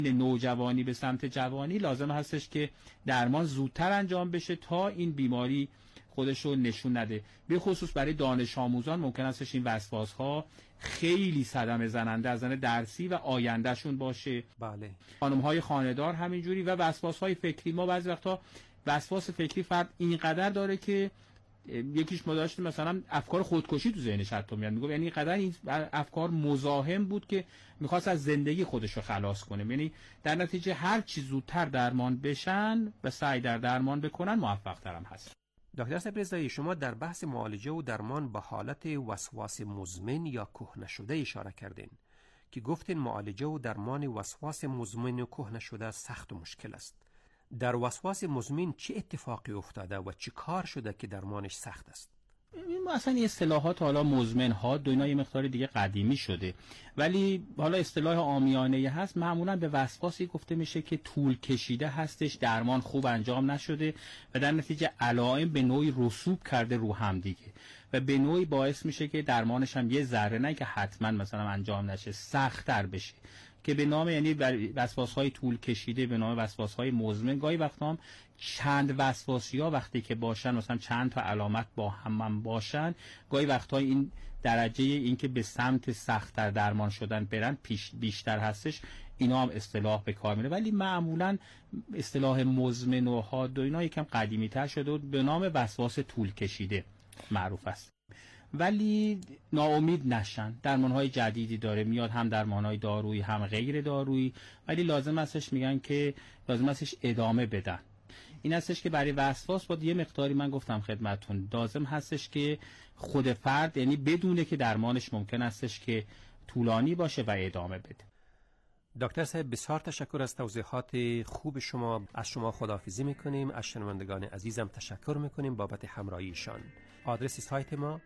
نوجوانی به سمت جوانی لازم هستش که درمان زودتر انجام بشه تا این بیماری خودش رو نشون نده. به خصوص برای دانش آموزان ممکن استش این وسواس‌ها خیلی صدمه زننده از نظر درسی و آیندهشون باشه. بله. خانم‌های خانه‌دار همینجوری. و وسواس‌های فکری، ما بعضی وقتا وسواس فکری فرد اینقدر داره که یکیش ما داشتیم مثلا افکار خودکشی تو ذهنش حتی میاد، میگه یعنی اینقدر این افکار مزاحم بود که میخواست از زندگی خودش رو خلاص کنه. یعنی در نتیجه هر چی زودتر درمان بشن و سعی در درمان بکنن موفق ترم هست. دکتر صبری‌زایی، شما در بحث معالجه و درمان به حالت وسواس مزمن یا کهنه شده اشاره کردین که گفتین معالجه و درمان وسواس مزمن و کهنه شده سخت و مشکل است. در وسواس مزمن چه اتفاقی افتاده و چه کار شده که درمانش سخت است؟ ما اصلا این اصطلاحات حالا مزمن ها دوینا یه مقدار دیگه قدیمی شده، ولی حالا اصطلاح عامیانه هست. معمولا به وسواسی گفته میشه که طول کشیده هستش، درمان خوب انجام نشده و در نتیجه علائم به نوعی رسوب کرده رو هم دیگه و به نوعی باعث میشه که درمانش هم یه ذره نه که حتما مثلا انجام نشه، سخت‌تر بشه، که به نام یعنی وسواس‌های طول کشیده به نام وسواس‌های مزمن. گاهی وقتا هم چند وسواسی‌ها وقتی که باشن، مثلا چند تا علامت با هم باشن، گاهی وقتا این درجه این که به سمت سخت‌تر درمان شدن برن بیشتر هستش. اینا هم اصطلاح به کار میره، ولی معمولا اصطلاح مزمن و حاد و اینا یکم قدیمی‌تر شده و به نام وسواس طول کشیده معروف است. ولی ناامید نشن، درمان‌های جدیدی داره میاد، هم درمان‌های دارویی هم غیر دارویی، ولی لازم هستش میگن که لازم هستش ادامه بدن. این هستش که برای وسواس باید یه مقداری، من گفتم خدمتون، لازم هستش که خود فرد یعنی بدونه که درمانش ممکن هستش که طولانی باشه و ادامه بده. دکتر صاحب بسیار تشکر از توضیحات خوب شما. از شما خداحافظی میکنیم. از شنوندگان عزیزم تشکر میکنیم بابت همراهیشان. آدرس سایت ما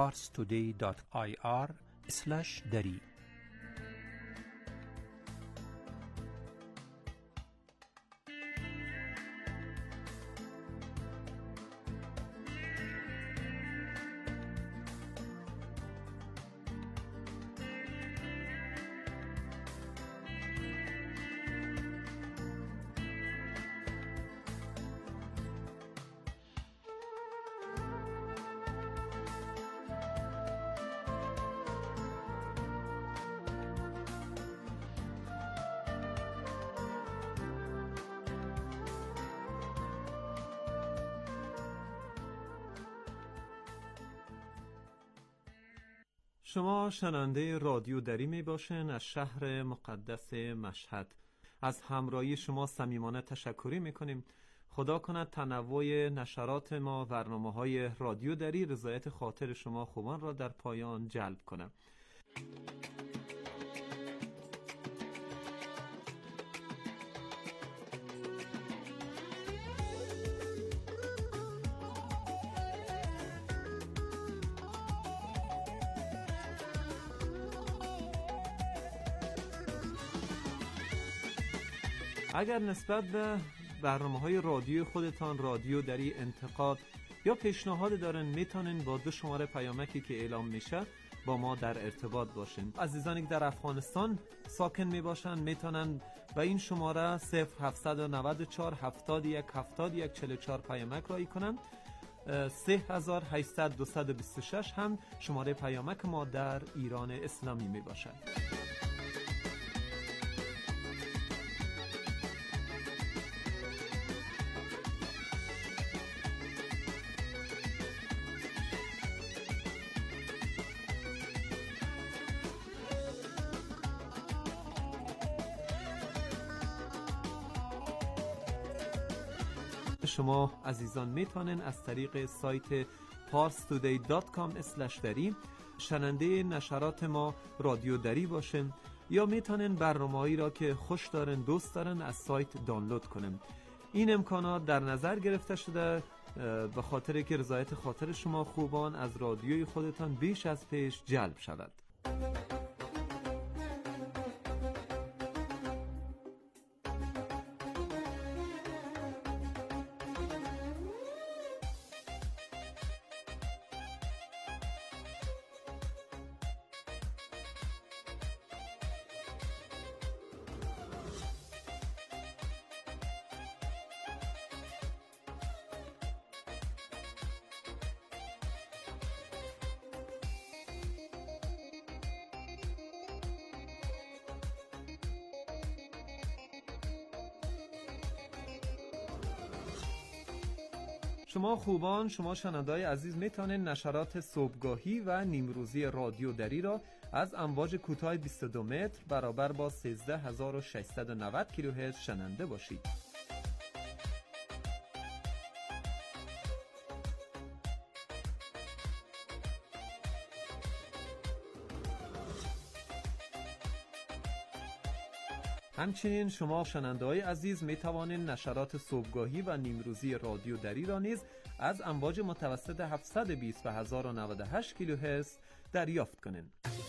parstoday.ir/dari. شما شنونده رادیو دری می باشین از شهر مقدس مشهد. از همراهی شما صمیمانه تشکری می کنیم. خدا کند تنوع نشرات ما، برنامه‌های رادیو دری رضایت خاطر شما خوبان را در پایان جلب کنم. اگر نسبت به برنامه‌های رادیو خودتان رادیو دری انتقاد یا پیشنهاد دارن، میتونین با 2 شماره پیامکی که اعلام میشه با ما در ارتباط باشین. عزیزانی که در افغانستان ساکن میباشن میتونن با این شماره 0794 71 71 44 پیامک رایی کنن. 3800 هم شماره پیامک ما در ایران اسلامی میباشد. شما عزیزان میتونن از طریق سایت parstoday.com/dari شنونده نشرات ما رادیو دری باشن یا میتونن برنامه‌ای را که خوش دارن دوست دارن از سایت دانلود کنن. این امکانات در نظر گرفته شده به خاطر که رضایت خاطر شما خوبان از رادیوی خودتان بیش از پیش جلب شود. شما خوبان، شما شنونده‌های عزیز میتونین نشرات صبحگاهی و نیمروزی رادیو دری را از امواج کوتاه 22 متر برابر با 13690 کیلوهرتز شنونده باشید. همچنین شما شنونده‌های عزیز می توانید نشرات صبحگاهی و نیمروزی رادیو دری را نیز از امواج متوسط 720 و 1098 کیلوهرتز دریافت کنید.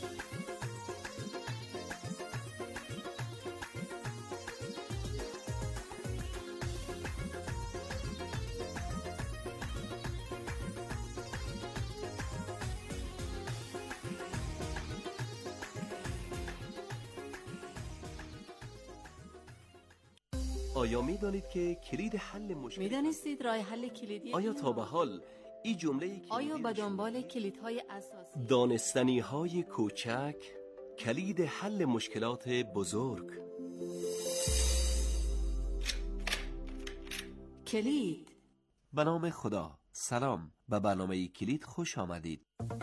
آیا می‌دانید که کلید حل مشکل می‌دانستید راه حل کلیدی؟ آیا تا به حال این جمله کلیدی آیا به دنبال کلیدهای اساسی دانستنی‌های کوچک کلید حل مشکلات بزرگ؟ کلید. به نام خدا. سلام، به برنامه کلید خوش آمدید.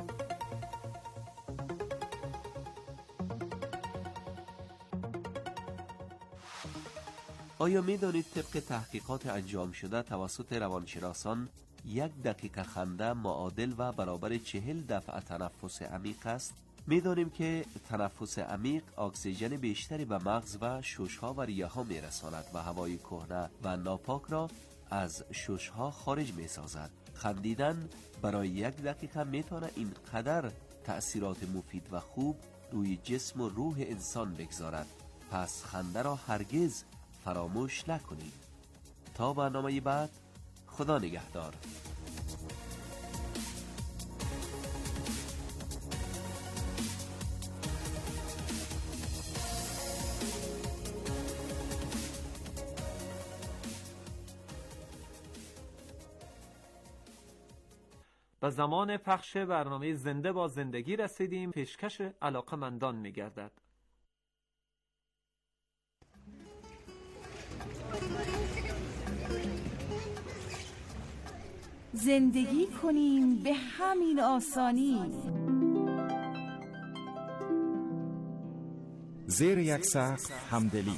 آیا می دانید طبق تحقیقات انجام شده توسط روانشناسان 1 دقیقه خنده معادل و برابر 40 دفعه تنفس عمیق است؟ می دانیم که تنفس عمیق اکسیژن بیشتری به مغز و ششها و ریه ها می رساند و هوای کهنه و ناپاک را از ششها خارج می سازد. خندیدن برای 1 دقیقه می تواند اینقدر تأثیرات مفید و خوب روی جسم و روح انسان بگذارد. پس خنده را هرگز فراموش نکنید. تا برنامه بعد، خدا نگهدار. به زمان پخش برنامه زنده با زندگی رسیدیم. پیشکش علاقه‌مندان می‌گردد. زندگی کنیم به همین آسانی. زیر یک سقف همدلی.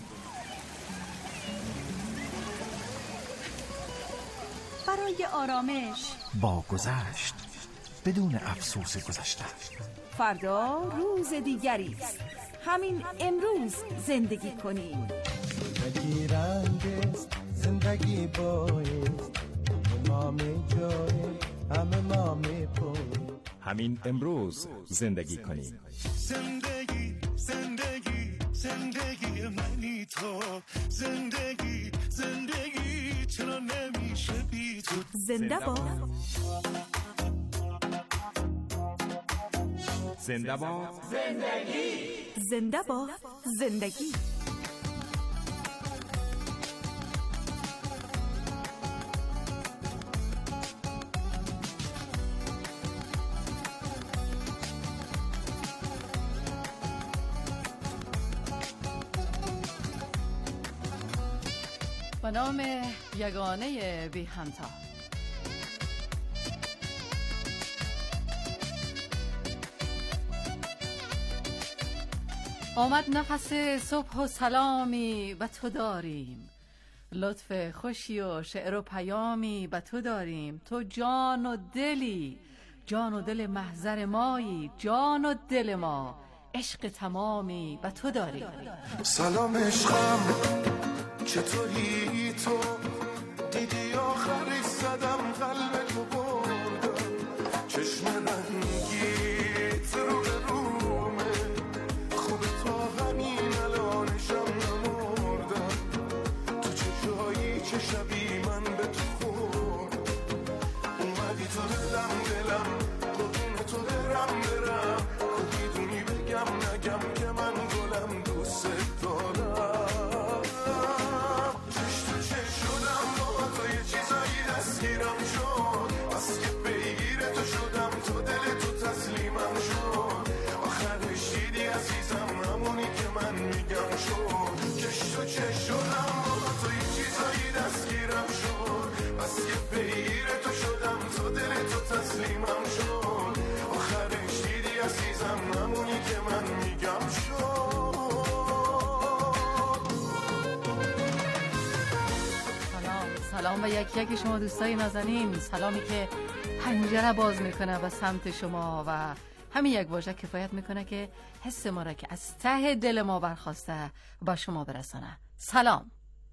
برای آرامش با گذشت بدون افسوس گذشته. فردا روز دیگری است. همین امروز زندگی کنیم. زندگی رنگ است، زندگی بایست، ما می جایی همه ما می پوی. همین امروز زندگی کنیم. زندگی زندگی زندگی منی تو، زندگی زندگی چرا نمیشه بی تو. زنده باد. زنده باد زندگی. زنده باد زندگی. به نام یگانه بی همتا. آمد نفس صبح و سلامی به تو داریم، لطف خوشی و شعر و پیامی به تو داریم. تو جان و دلی، جان و دل محضر مایی، جان و دل ما عشق تمامی به تو داریم. سلام عشقم، چطوری تو؟ دیدی آخری زدم قلب تو بردم، چشم رنگیت رو به رومه، خوب تا همین الانشم نمردم، تو چه جایی چه شبی من به تو خورد، اومدی تو دلم قربون تو برم میدونی بگم نگم که من گلم دوست دارم. دستگیرم شد، از که پیگیر تو شدم، تو دل تو تسلیمم شد، آخرش دیدی عزیزم همونی که من میگم شد. کش تو چه شدم بابا تو یه چیزایی دستگیرم سلام به یکی یکی شما دوستای نازنین، سلامی که پنجره باز میکنه به سمت شما و همین یک واژه کفایت میکنه که حس ما را که از ته دل ما برخواسته با شما برسانه. سلام.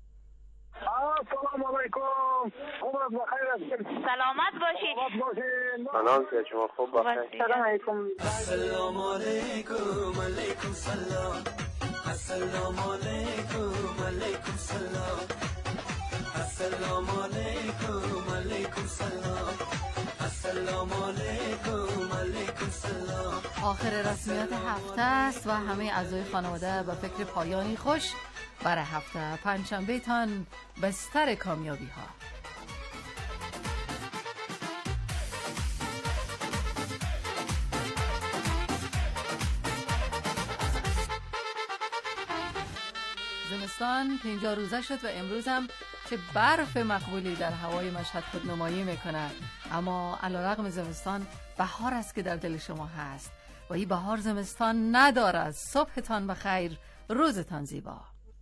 سلام علیکم. عمرت بخیر. سلامت باشید. سلام که شما خوب باشید. سلام علیکم. السلام علیکم. علیکم سلام. السلام علیکم. علیکم سلام. السلام علیکم. علیکم سلام. السلام علیکم. علیکم سلام. آخر رسمیات هفته است و همه اعضای خانواده به فکر پایانی خوش برای هفته پنجشنبه تان بستر کامیابی ها. زمستان 50 روزه شد و امروز هم چه برف مقبولی در هوای مشهد خودنمایی میکنه، اما علیرغم زمستان بهار است که در دل شما هست و این بهار زمستان ندارد. صبحتان بخیر، روزتان زیبا.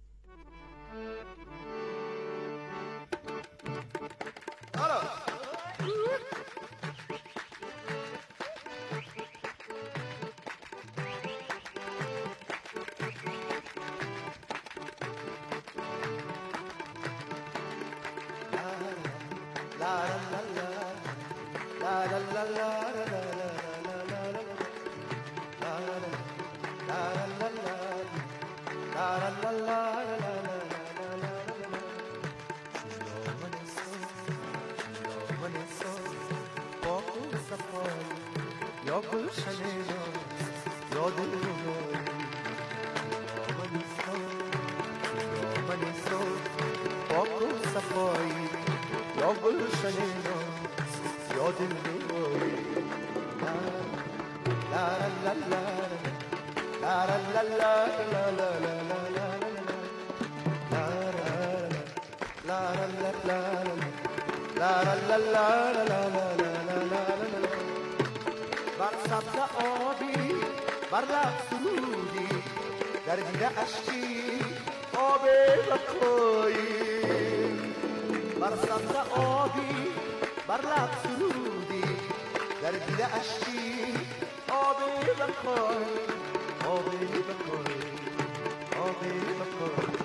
بر سبز آبی بر لب سرودی در دیده اشکی آب بخوایی. بر سبز آبی بر لب سرودی در دیده اشکی آب بخوایی. آب بخوایی. آب بخوایی.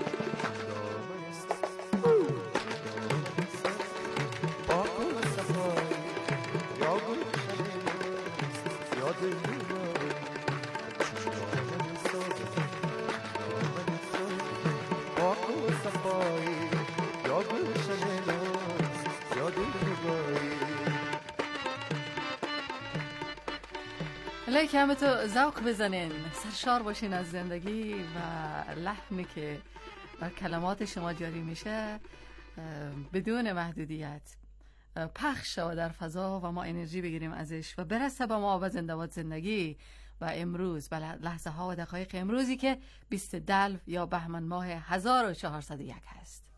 لیکن همه تو ذوق بزنین، سرشار باشین از زندگی و لحنی که بر کلمات شما جاری میشه بدون محدودیت پخش شود در فضا و ما انرژی بگیریم ازش و برسه به ما و زنده‌باد زندگی. و امروز به لحظه ها و دقایق امروزی که 20 دلو یا بهمن ماه 1401 هست.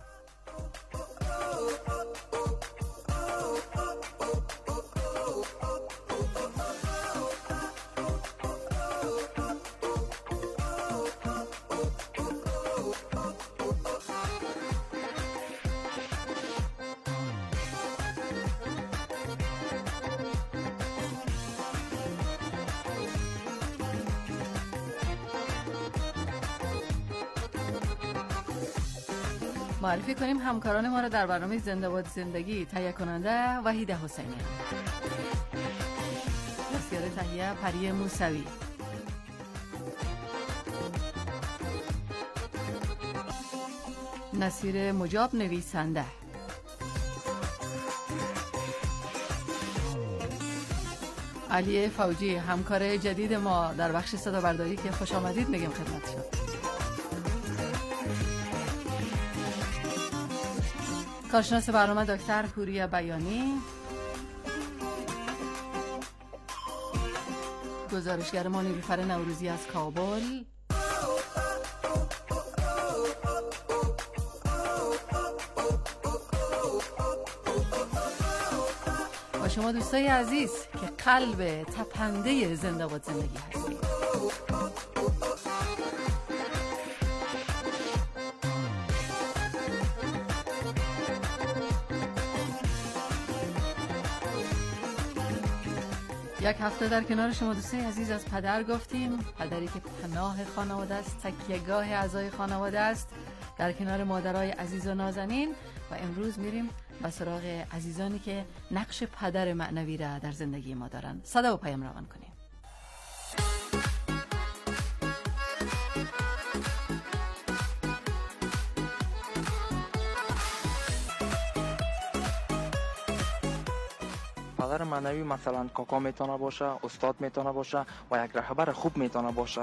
معرفی کنیم همکاران ما را در برنامه زنده‌باد زندگی. تهیه کننده وحید حسینی، دستیار تهیه پری موسوی، نصیر مجاب نویسنده، علی فوجی همکار جدید ما در بخش صدا برداری که خوش آمدید میگیم خدمتشون. کارشناس برنامه دکتر پوریا بیانی، گزارشگر ما نیلوفر نوروزی از کابل، و شما دوستای عزیز که قلب تپنده زنده‌باد زندگی هستید. یک هفته در کنار شما دوستان عزیز از پدر گفتیم، پدری که پناه خانواده است، تکیه‌گاه اعضای خانواده است در کنار مادرای عزیز و نازنین. و امروز میریم به سراغ عزیزانی که نقش پدر معنوی را در زندگی ما دارن. صدا و پیام روان کنیم. پدر معنوی مثلا کاکا میتونه باشه، استاد میتونه باشه و یک رهبر خوب میتونه باشه.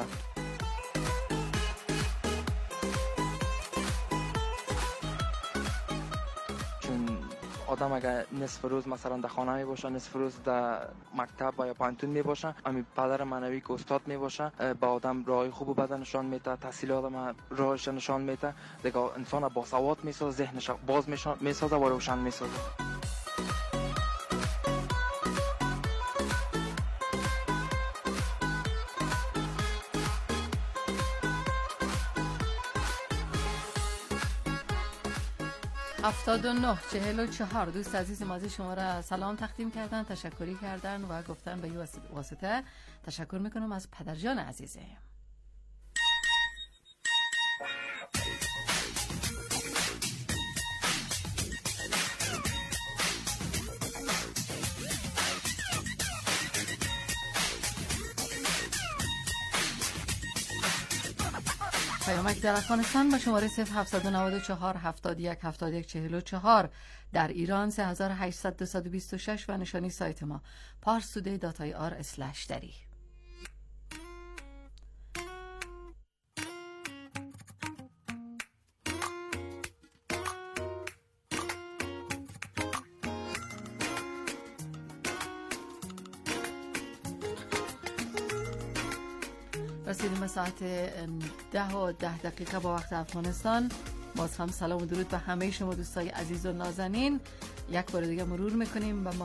چون آدم اگر نصف روز مثلا در خانه می باشه، نصف روز در مکتب یا پانتون می باشه، امی پدر معنوی که استاد می باشه با آدم راه خوب و بد نشان میده، تحصیل آدم راهش نشان میده، دیگه انسان با سواد میسازه، ذهنش باز میسازه و روشن میسازه. هفتاد و نه 44 دوست عزیز مازی شما را سلام تقدیم کردن، تشکری کردن و گفتن به این واسطه تشکر میکنم از پدرجان عزیزه. پیامک در افغانستان با شماره 0794 71 71 44 در ایران 3800 226 و نشانی سایت ما parstoday.ir/dari. رسیدیم به ساعت 10:10 با وقت افغانستان. باز هم سلام و درود به همه شما دوستای عزیز و نازنین. یک بار دیگه مرور میکنیم به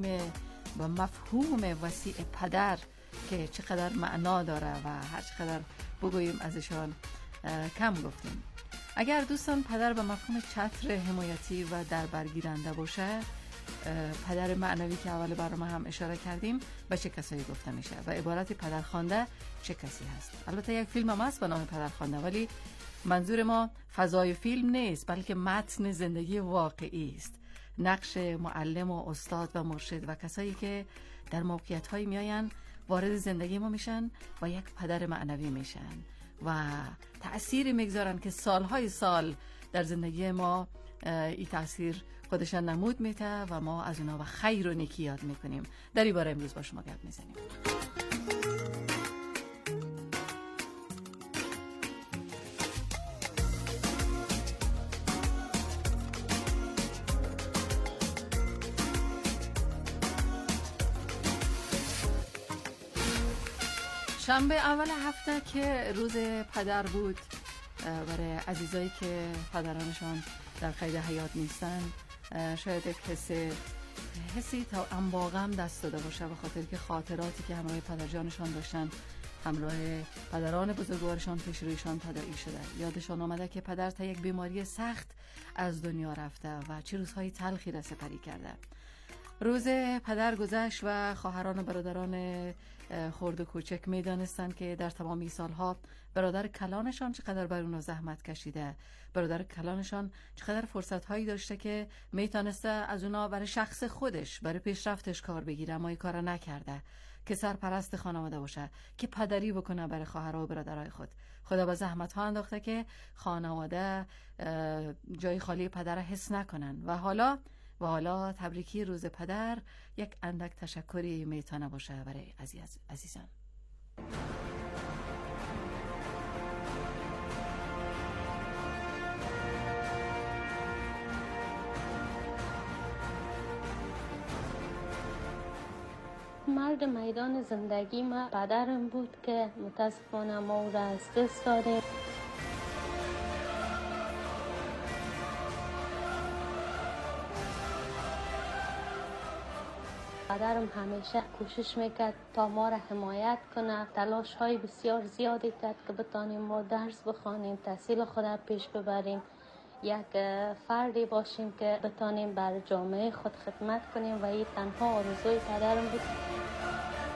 مفهوم وسیع پدر که چقدر معنا داره و هر چقدر بگوییم ازشان کم گفتیم. اگر دوستان پدر به مفهوم چتر حمایتی و در برگیرنده باشه، پدر معنوی که اول برنامه هم اشاره کردیم به چه کسایی گفته میشه و عبارت پدرخوانده چه کسی هست؟ البته یک فیلم هم هست به نام پدرخوانده، ولی منظور ما فضای فیلم نیست بلکه متن زندگی واقعی است. نقش معلم و استاد و مرشد و کسایی که در موقعیت هایی میاین وارد زندگی ما میشن و یک پدر معنوی میشن و تأثیر میگذارن که سالهای سال در زندگی ما این تأثیر خودشان نمود میده و ما از اونا و خیر و نیکی یاد میکنیم. در این باره امروز با شما گپ میزنیم. شنبه اول هفته که روز پدر بود، برای عزیزایی که پدرانشان در قید حیات نیستن شاید یک حسی تا انباغم دست داده باشه، به خاطر که خاطراتی که همراه پدرجانشان داشتن همراه پدران بزرگوارشان پیش رویشان تداعی شده. یادشان آمده که پدر تا یک بیماری سخت از دنیا رفته و چه روزهای تلخی را سپری کرده. روز پدر گذشت و خواهران و برادران خرد و کوچک می دانستند که در تمام این سالها برادر کلانشان چقدر بر اونا زحمت کشیده، برادر کلانشان چقدر فرصت هایی داشته که می تانسته از اونا برای شخص خودش، برای پیشرفتش کار بگیره، اما این کار نکرده، که سرپرست خانواده باشه، که پدری بکنه برای خواهرها و برادرای خود. خدا با زحمت ها انداخته که خانواده جای خالی پدر حس نکنن و حالا تبریکی روز پدر یک اندک تشکری میتونه باشه برای عزیزان. مرد میدان زندگی ما پدرم بود که متاسفانه ما او را از دست دادیم. پدرم همیشه کوشش میکرد تا ما را حمایت کنه، تلاش های بسیار زیادی کرد که بتانیم ما درس بخوانیم، تحصیل خود را پیش ببریم، یک فردی باشیم که بتانیم بر جامعه خود خدمت کنیم و این تنها آرزوی پدرم بود.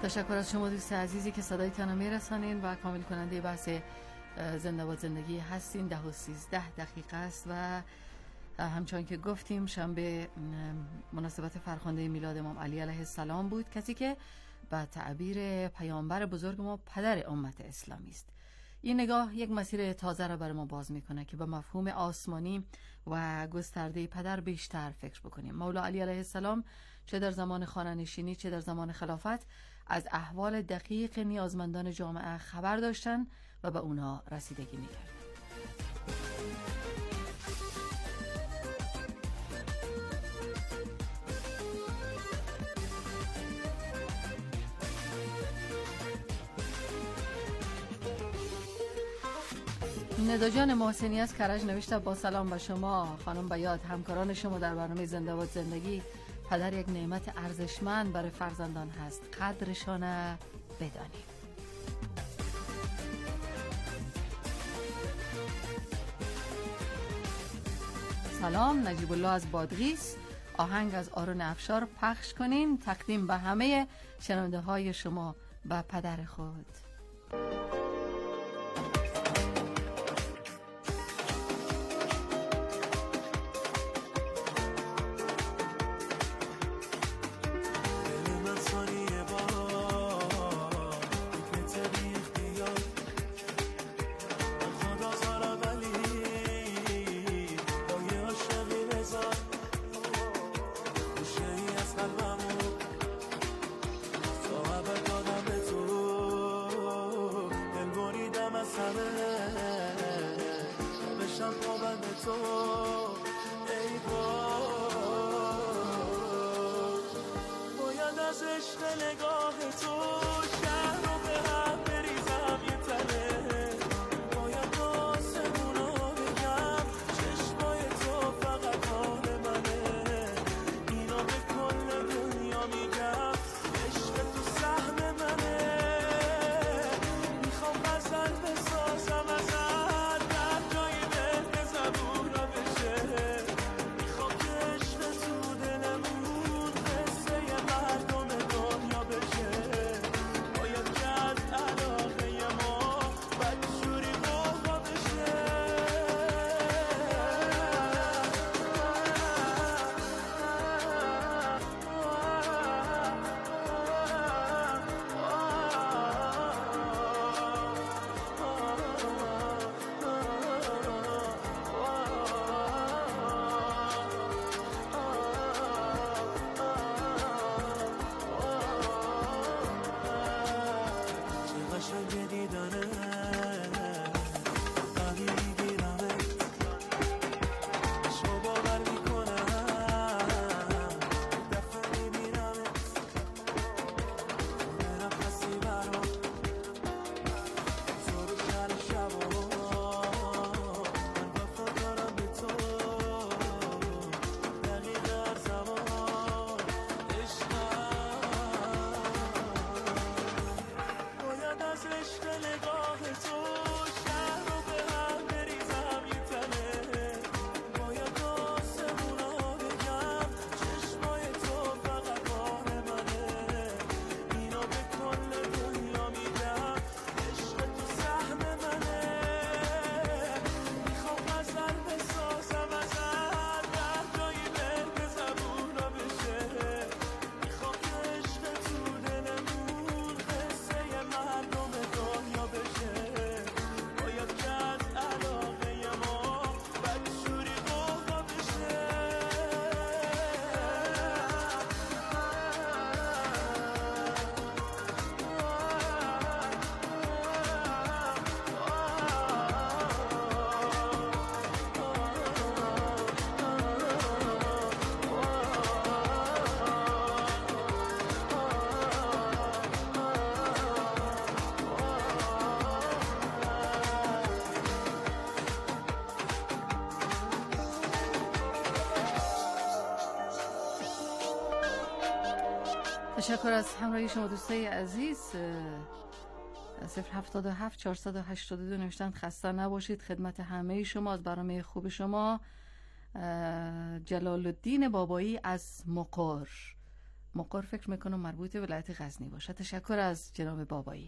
تشکر از شما دوست عزیزی که صدایتان رو میرسانین و کامل کننده بحث زنده با زندگی هستین. 10:13 است و همچنان که گفتیم شنبه مناسبت فرخنده میلاد امام علی علیه السلام بود، کسی که به تعبیر پیامبر بزرگ ما پدر امت اسلامی است. این نگاه یک مسیر تازه را برای ما باز میکنه که به مفهوم آسمانی و گسترده پدر بیشتر فکر بکنیم. مولا علی علیه السلام چه در زمان خانه‌نشینی چه در زمان خلافت از احوال دقیق نیازمندان جامعه خبر داشتن و به اونا رسیدگی میکردن. ندا جان محسنی از کرج نوشته با سلام به شما خانم بیاد، همکاران شما در برنامه زنده با زندگی. پدر یک نعمت ارزشمند برای فرزندان هست، قدرشان بدانیم. سلام، نجیب الله از بادغیس. آهنگ از آرون افشار پخش کنین تقدیم به همه شنونده های شما به پدر خود. تشکر از همراهی شما دوستای عزیز. 077 482 نوشتن خسته نباشید، خدمت همه شما از برنامه خوب شما. جلال الدین بابایی از مقر مقر فکر میکنم مربوط به ولایت غزنی باشه. تشکر از جناب بابایی.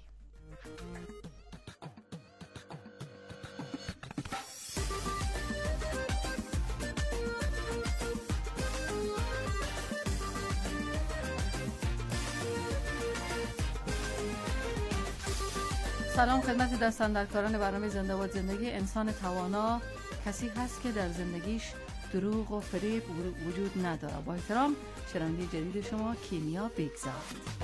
سلام خدمت دستاندرکاران برنامه زنده باد زندگی. انسان توانا کسی هست که در زندگیش دروغ و فریب وجود نداره. با احترام شنونده جدید شما کیمیا بیگزاد.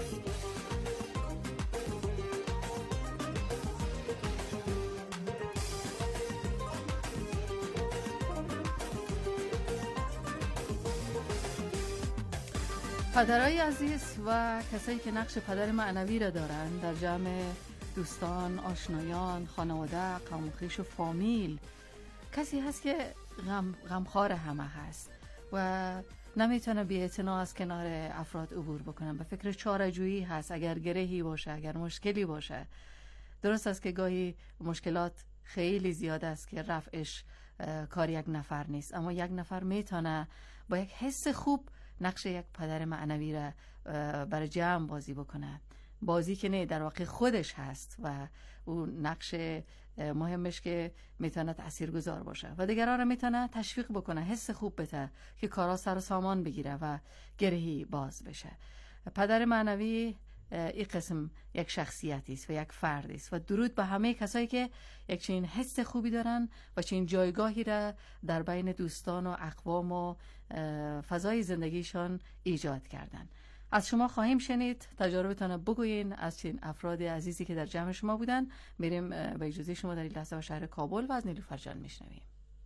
پدرای عزیز و کسایی که نقش پدر معنوی را دارن در جمع دوستان، آشنایان، خانواده، قوم و خویش و فامیل، کسی هست که غمخوار همه هست و نمیتونه بی‌اعتنا از کنار افراد عبور بکنن. به فکر چاره‌جویی هست اگر گرهی باشه، اگر مشکلی باشه. درست است که گاهی مشکلات خیلی زیاد است که رفعش کار یک نفر نیست، اما یک نفر میتونه با یک حس خوب نقش یک پدر معنوی را برای جمع بازی بکنه. بازی که نه، در واقع خودش هست و اون نقش مهمش که میتونه تاثیرگذار باشه و دیگران رو میتونه تشویق بکنه، حس خوب بده که کارا سر و سامان بگیره و گرهی باز بشه. پدر معنوی این قسم یک شخصیتی است و یک فردی است و درود به همه کسایی که یک چنین حس خوبی دارن و چنین جایگاهی را در بین دوستان و اقوام و فضای زندگیشان ایجاد کردن. از شما خواهیم شنید، تجاربتان بگوین از چنین افراد عزیزی که در جمع شما بودن. میریم به اجازه شما در این لحظه به شهر کابل و از نیلوفر جان میشنویم.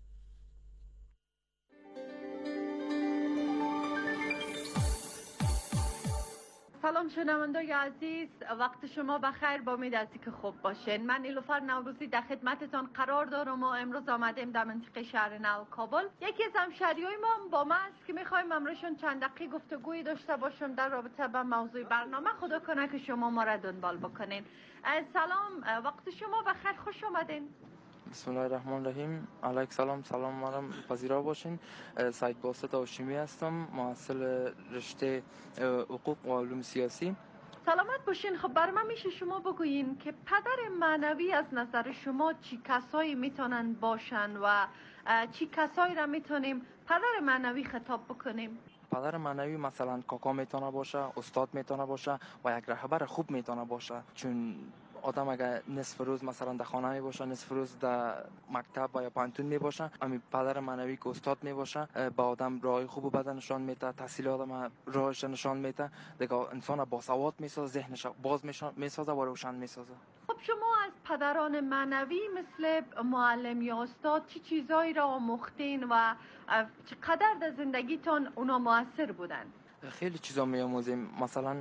سلام شنوندگان عزیز، وقت شما بخیر، با امید از اینکه خوب باشین. من نیلوفر نوروزی در خدمتتان قرار دارم و امروز آمدیم در منطقه شهر نو کابل. یکی از همشهریای ما با من است که میخوایم امروزشون چند دقیقه گفتگویی داشته باشم در رابطه با موضوع برنامه. خدا کنه که شما ما را دنبال بکنین. سلام، وقت شما بخیر، خوش آمدین. بسم الله الرحمن الرحیم. علیک سلام، سلام مرم پذیرا باشین. سعید باسط هاشمی هستم، محصل رشته حقوق و علوم سیاسی. سلامت باشین. خب بر من میشه شما بگویین که پدر معنوی از نظر شما چی کسایی میتونن باشن و چی کسایی را میتونیم پدر معنوی خطاب بکنیم؟ پدر معنوی مثلا کاکا میتونه باشه، استاد میتونه باشه و یک رهبر خوب میتونه باشه. چون آدم اگر نصف روز مثلا در خانه می باشه، نصف روز در مکتب یا پانتون می باشه، امی پدر معنوی که استاد می باشه با آدم راه خوب و بد نشان میده، تحصیلات آدم راهش نشان میده، دیگه انسان با سواد میسازه، ذهنش باز میسازه و روشن میسازه. خب شما از پدران معنوی مثل معلم یا استاد چی چیزایی را آموختین و چقدر در زندگیتون اونا موثر بودن؟ خیلی چیزا میآموزیم. مثلا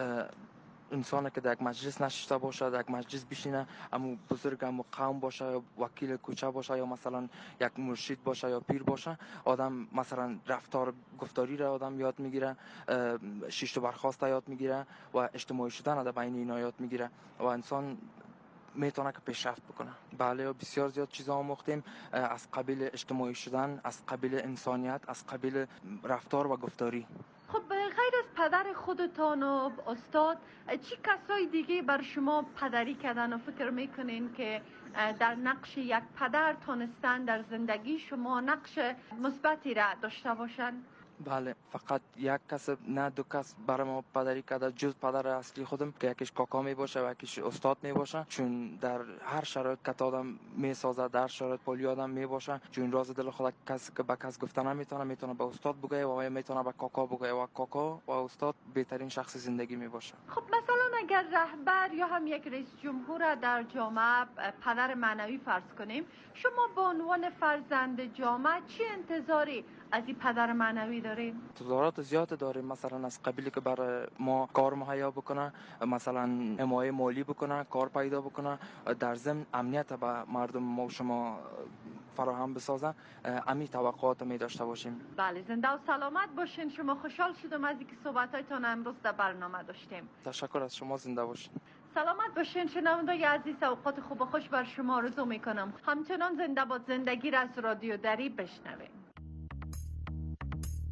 انسان که در یک مجلس نشسته باشه، در یک مجلس بشینه، اما بزرگ اما قوم باشه یا وکیل کوچه باشه یا مثلا یک مرشد باشه یا پیر باشه، آدم مثلا رفتار گفتاری را آدم یاد میگیره، شیشت و برخاست یاد میگیره و اجتماعی شدن در بین اینا یاد میگیره و انسان میتونه که پیشرفت بکنه. بله، بسیار زیاد چیزا آموختیم، از قبیل اجتماعی شدن، از قبیل انسانیت، از قبیل رفتار و گفتاری. خب غیر از پدر خودتان و استاد، چی کسای دیگه بر شما پدری کردن و فکر میکنین که در نقش یک پدر تانستن در زندگی شما نقش مثبتی را داشته باشن؟ بله، فقط یک کس نه دو کس برای ما پدری کرده جز پدر اصلی خودم که یکیش کاکا می باشه و یکیش استاد می باشه. چون در هر شرایط که آدم می سازه، در شرایط پولی آدم می باشه، چون راز دل خود کس که به کس گفتن نمیتونه، میتونه به استاد بگه و میتونه به کاکا بگه و کاکا و استاد بهترین شخص زندگی می باشه. خب مثلا اگر رهبر یا هم یک رئیس جمهور در جامعه پدر معنوی فرض کنیم، شما به عنوان فرزند جامعه چی انتظاری از این پدر معنوی داریم؟ انتظارات زیاد داریم، مثلا از قبیلی که برای ما کار مهیا بکنه، مثلا حمایت مالی بکنه، کار پیدا بکنه، در ضمن امنیت به مردم ما و شما فراهم بسازه. امی توقعات می داشته باشیم. بله، زنده و سلامت باشین. شما خوشحال شدم از اینکه صحبتایتان امروز در برنامه داشتیم. تشکر از شما، زنده باشین. سلامت باشین شنوندگان عزیز، اوقات خوب و خوش بر شما آرزو میکنم. همچنان زنده باد زندگی را از رادیو دری بشنویم.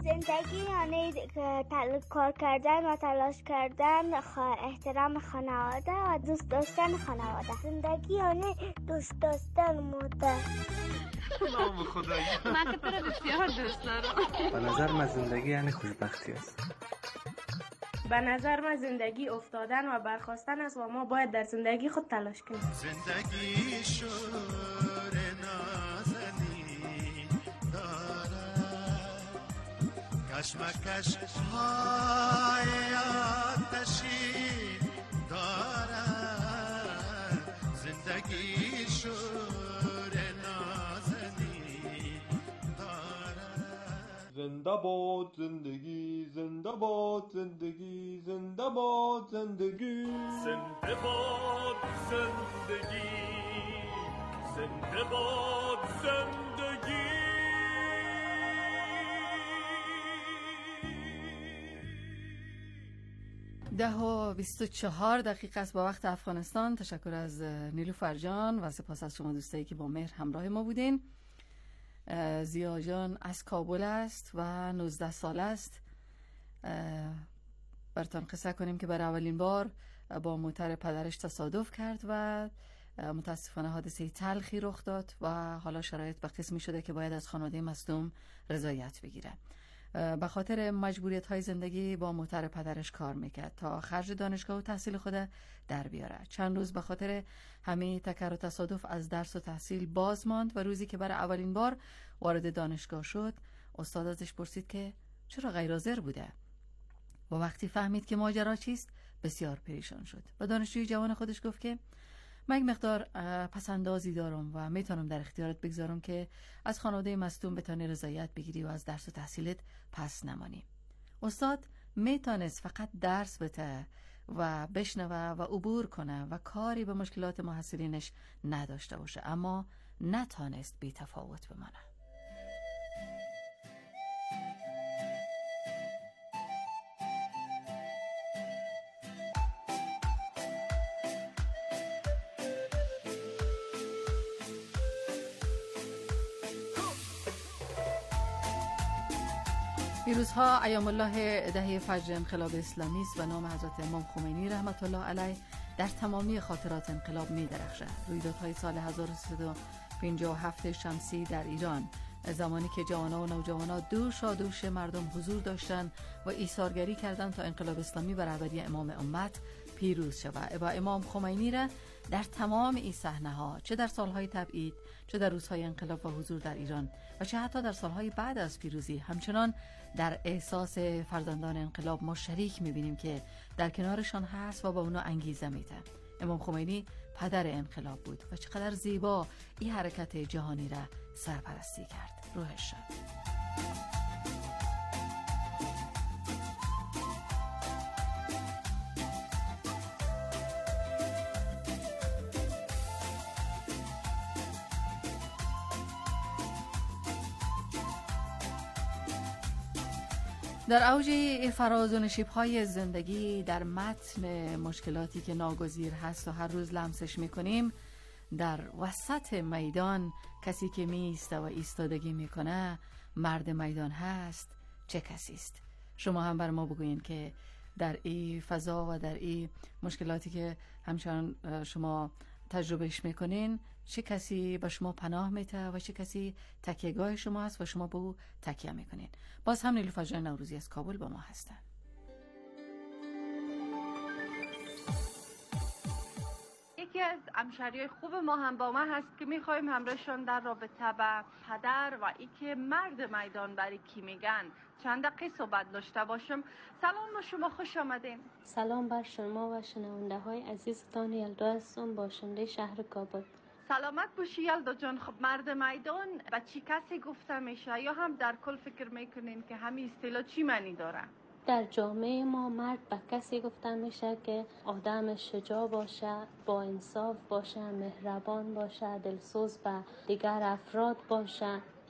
زندگی یعنی کار کردن و تلاش کردن، احترام خانواده و دوست داشتن خانواده. زندگی یعنی دوست داشتن مادر. نام خدایی. من که تو رو بسیار دوست دارم. به نظر من زندگی یعنی خوشبختی است. به نظر من زندگی افتادن و برخاستن است و ما باید در زندگی خود تلاش کنیم. زندگی شور نازنی دارد، کشمکش های آتشی دارد. زندگی شور نازنی دارد. زنده باد زندگی، زنده باد زندگی، زنده باد زندگی، زنده باد زندگی، زنده باد زندگی. 10:24 است با وقت افغانستان. تشکر از نیلوفر جان و سپاس از شما دوستایی که با مهر همراه ما بودین. زیا جان از کابل است و 19 سال است. براتون قصه کنیم که برای اولین بار با موتر پدرش تصادف کرد و متاسفانه حادثه تلخی رخ داد و حالا شرایط به قسمی شده که باید از خانواده مصدوم رضایت بگیره. به خاطر مجبوریت های زندگی با موتر پدرش کار میکرد تا خرج دانشگاه و تحصیل خود در بیاره. چند روز به خاطر همه تکر و تصادف از درس و تحصیل باز ماند و روزی که برای اولین بار وارد دانشگاه شد استاد ازش پرسید که چرا غیر حاضر بوده و وقتی فهمید که ماجرا چیست بسیار پریشان شد. و دانشجوی جوان خودش گفت که من یک مقدار پسندازی دارم و میتونم در اختیارت بگذارم که از خانواده مصدوم بتانی رضایت بگیری و از درس و تحصیلت پس نمانی. استاد میتونست فقط درس بده و بشنوه و عبور کنه و کاری به مشکلات محصلینش نداشته باشه، اما نتونست بی تفاوت بمانه. این روزها ایام الله دهه فجر انقلاب اسلامی است و نام حضرت امام خمینی رحمت الله علیه در تمامی خاطرات انقلاب می درخشد. رویدادهای سال 1357 شمسی در ایران، زمانی که جوانان و نوجوانان دوش مردم حضور داشتند و ایثارگری کردند تا انقلاب اسلامی بر ابدی امام امت پیروز شود. و امام خمینی را در تمام این صحنه‌ها، چه در سالهای تبعید، چه در روزهای انقلاب و حضور در ایران و چه حتی در سالهای بعد از پیروزی، همچنان در احساس فرزندان انقلاب ما شریک می‌بینیم که در کنارشان هست و با اونا انگیزه میده. امام خمینی پدر انقلاب بود و چقدر زیبا این حرکت جهانی را سرپرستی کرد. روحش شد. در اوج فراز و نشیب‌های زندگی، در متن مشکلاتی که ناگزیر هست و هر روز لمسش میکنیم، در وسط میدان کسی که میسته و ایستادگی میکنه مرد میدان هست. چه کسی است؟ شما هم بر ما بگوین که در این فضا و در این مشکلاتی که همچنان شما تجربهش میکنین، چه کسی به شما پناه میده و چه کسی تکیهگاه شما هست و شما به او تکیه میکنین. باز هم نیلوفر جان نوروزی از کابل با ما هستن. یکی از همشهریای خوب ما هم با ما هست که میخوایم همراهشان در رابطه با پدر و ای که مرد میدان برای کی میگن چند دقیقه صحبت داشته باشم. سلام با شما، خوش آمدین. سلام بر شما و شنونده های عزیزتان. یلدا هستم، باشنده شهر کابل. سلامت باشی یلدا جان. خب مرد میدان به چی کسی گفته میشه یا هم در کل فکر میکنین که همین اصطلاح چی معنی داره؟ در جامعه ما مرد به کسی گفته میشه که آدم شجاع باشه، با انصاف باشه، مهربان باشه، دلسوز به دیگر افراد باشه.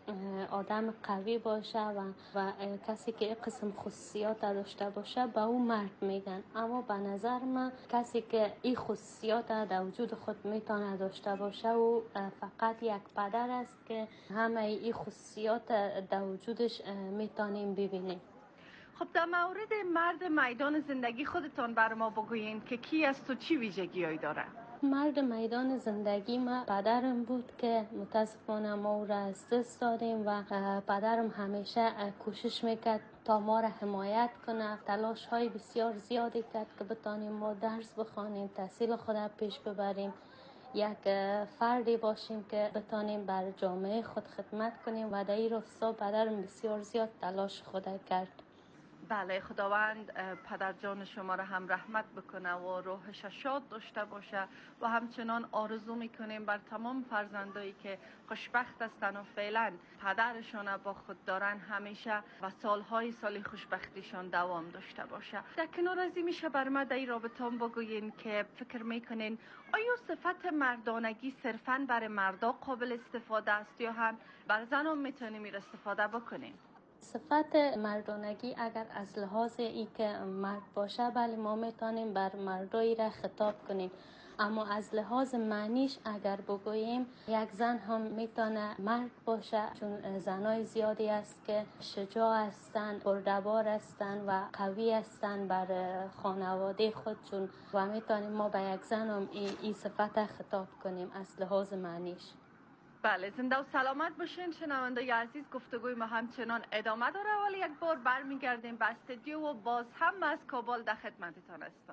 آدم قوی باشه و کسی که قسم خصوصیات داشته باشه به او مرد میگن. اما به نظر من کسی که این خصوصیات در وجود خود میتونه داشته باشه و فقط یک پدر است که همه این خصوصیات در وجودش میتونیم ببینیم. خب در مورد مرد میدان زندگی خودتان بر ما بگویین که کی است و چی ویژگی‌هایی داره؟ مرد میدان زندگی ما پدرم بود که متاسفانه ما او را از دست دادیم و پدرم همیشه کوشش میکرد تا ما را حمایت کنه. تلاش های بسیار زیادی کرد که بتانیم ما درس بخوانیم، تحصیل خود را پیش ببریم، یک فردی باشیم که بتانیم بر جامعه خود خدمت کنیم و در این راستا پدرم بسیار زیاد تلاش خود کرد. بله، خداوند پدر جان شما را هم رحمت بکنه و روحش شاد داشته باشه و همچنان آرزو میکنیم بر تمام فرزندایی که خوشبخت هستن و فعلا پدرشان با خود دارن همیشه و سالهای سالی خوشبختیشان دوام داشته باشه. در کنار از این میشه بر من در این رابطه بگوین که فکر میکنین آیا صفت مردانگی صرفاً برای مردا قابل استفاده است یا هم بر زنان میتونیم این استفاده بکنیم؟ صفت مردانگی اگر از لحاظ ای که مرد باشه بله ما میتونیم بر مردایی را خطاب کنیم، اما از لحاظ معنیش اگر بگوییم یک زن هم میتونه مرد باشه، چون زنای زیادی است که شجاع هستند، بردبار هستند و قوی هستند بر خانواده خودشون و میتونیم ما به یک زن هم این صفت خطاب کنیم از لحاظ معنیش. بله، زنده و سلامت باشین شنوندگان عزیز. گفتگوی ما همچنان ادامه داره ولی یک بار برمیگردیم به استودیو و باز هم از کابل در خدمتتان هستم.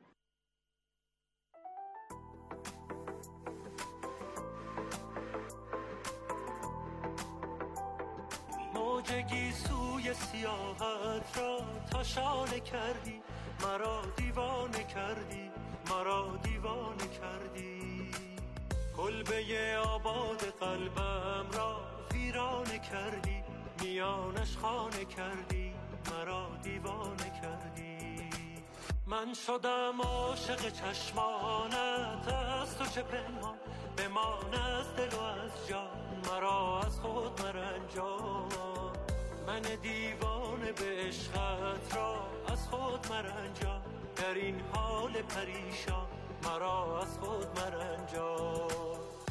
موجگی سوی سیاحت را تا شانه کردی، مرا دیوانه کردی، مرا دیوانه کردی. کلبه آباد قلبم را ویرانه کردی، میانش خانه کردی، مرا دیوانه کردی. من شدم عاشق چشمانت، از تو چه پنهان بمان از دل و از جان، مرا از خود مرنجان. من دیوانه به عشقت را از خود مرنجان، در این حال پریشان مرا از خود مرنجان.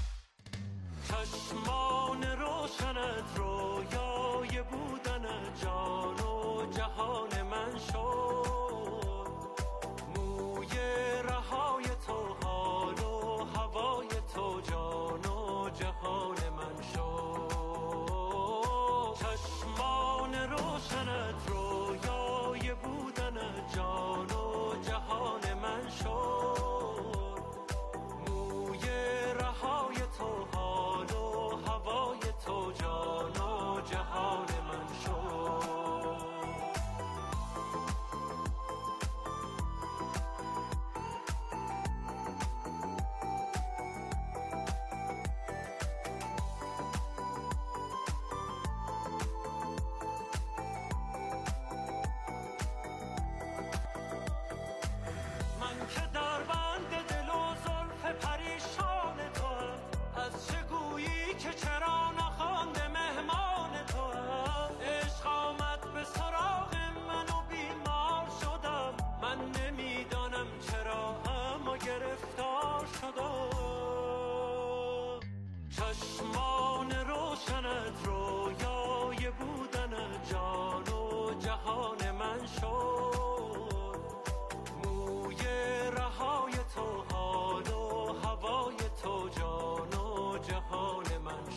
چشمان روشنت رویای بودن جان و جهان من شد، موی رهای تو حال و هوای تو جان و جهان من شد. چشمان روشنت رویای بودن جان و جهان من شد، موی رهای تو حال و هوای تو جان و جهان من شد. من که در بند دل و زلف پریشان تو هم، از چه گویی که چرا نخوانده مهمان تو هم. عشق آمد به سراغ من و بیمار شدم، من نمیدانم چرا اما گرفتار شدم. چشمان روشنت رویای بودن جان و جهان من شد، موی رهای تو حال و هوای تو جان و جهان من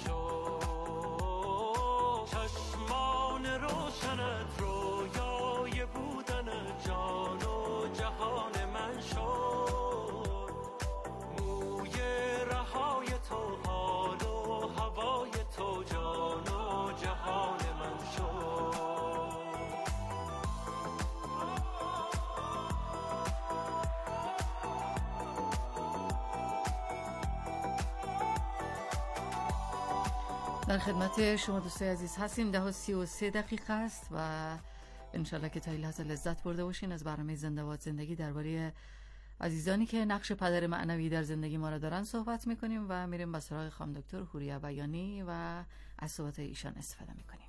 شد. چشمان روشنت رویای بودن جان و جهان من شد، موی رهای تو حال و هوای تو جان و جهان من شد. در خدمت شما دوستای عزیز هستیم. 10:33 است و انشالله که تا این لحظه لذت برده باشین از برنامه زنده باد زندگی درباره عزیزانی که نقش پدر معنوی در زندگی ما را دارن صحبت میکنیم و میریم به سراغ خانم دکتر حوریه بیانی و از صحبت ایشان استفاده میکنیم.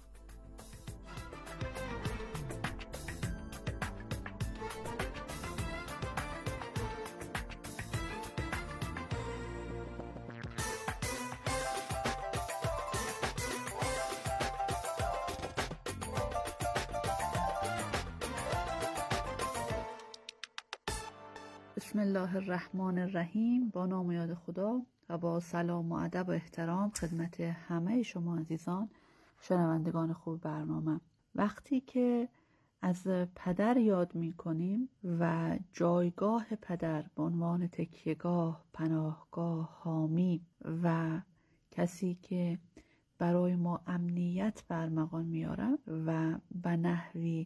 بسم الله الرحمن الرحیم. با نام و یاد خدا و با سلام و ادب و احترام خدمت همه شما عزیزان شنوندگان خوب برنامه. وقتی که از پدر یاد می کنیم و جایگاه پدر به عنوان تکیهگاه، پناهگاه، حامی و کسی که برای ما امنیت برمغان میاره و به نحوی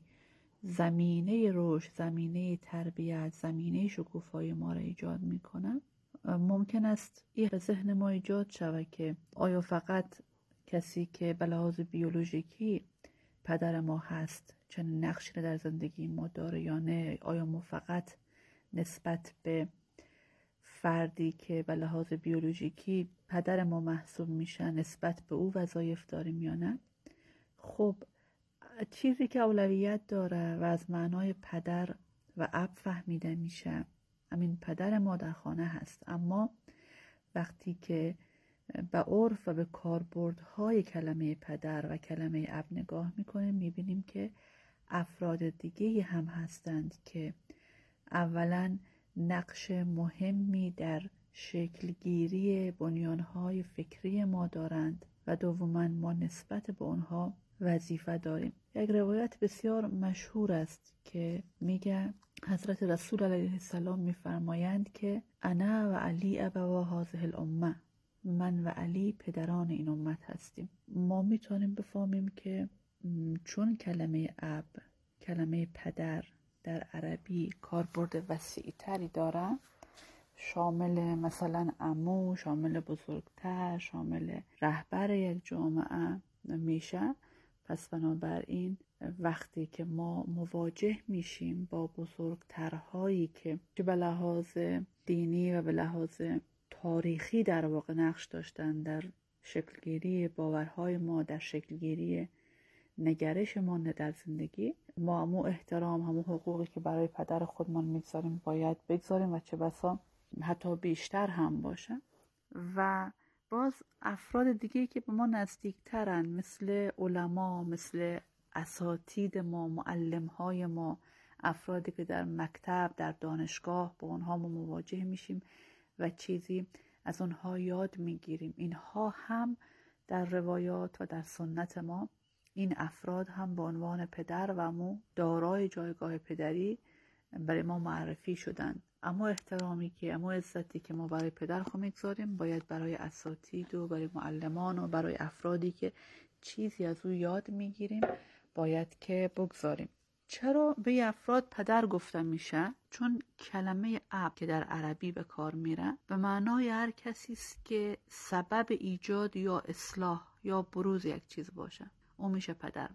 زمینه رشد، زمینه تربیت، زمینه شکوفایی ما را ایجاد میکنه، ممکن است این به ذهن ما ایجاد شود که آیا فقط کسی که به لحاظ بیولوژیکی پدر ما هست چنین نقشی در زندگی ما داره یا نه؟ آیا ما فقط نسبت به فردی که به لحاظ بیولوژیکی پدر ما محسوب میشه نسبت به او وظایف داریم یا نه؟ خب چیزی که اولویت داره و از معنای پدر و اب فهمیده میشه همین پدر ما در خانه هست. اما وقتی که به عرف و به کاربردهای کلمه پدر و کلمه اب نگاه میکنیم میبینیم که افراد دیگه هم هستند که اولا نقش مهمی در شکلگیری بنیانهای فکری ما دارند و دوما ما نسبت به اونها وظیفه داریم. یک روایت بسیار مشهور است که میگه حضرت رسول علیه السلام میفرمایند که انا و علی ابوا هذه الامه، من و علی پدران این امت هستیم. ما میتونیم بفهمیم که چون کلمه اب، کلمه پدر در عربی کاربرد وسیع تری داره، شامل مثلا عمو، شامل بزرگتر، شامل رهبر یک جامعه میشه. پس بنابراین وقتی که ما مواجه میشیم با بزرگترهایی که به لحاظ دینی و به لحاظ تاریخی در واقع نقش داشتن در شکلگیری باورهای ما، در شکلگیری نگرش ما در زندگی، ما همون احترام، همون حقوقی که برای پدر خودمان میگذاریم باید بگذاریم و چه بسا حتی بیشتر هم باشه. و باز افراد دیگه که به ما نزدیکترن مثل علما، مثل اساتید ما، معلمهای ما، افرادی که در مکتب، در دانشگاه با اونها ما مواجه میشیم و چیزی از اونها یاد میگیریم. اینها هم در روایات و در سنت ما این افراد هم به عنوان پدر و مو دارای جایگاه پدری برای ما معرفی شدن. اما احترامی که، اما عزتی که ما برای پدر خود میگذاریم باید برای اساتید و برای معلمان و برای افرادی که چیزی از او یاد میگیریم باید که بگذاریم. چرا به افراد پدر گفته میشه؟ چون کلمه اب که در عربی به کار میره به معنای هر کسی است که سبب ایجاد یا اصلاح یا بروز یک چیز باشه، اون میشه پدر.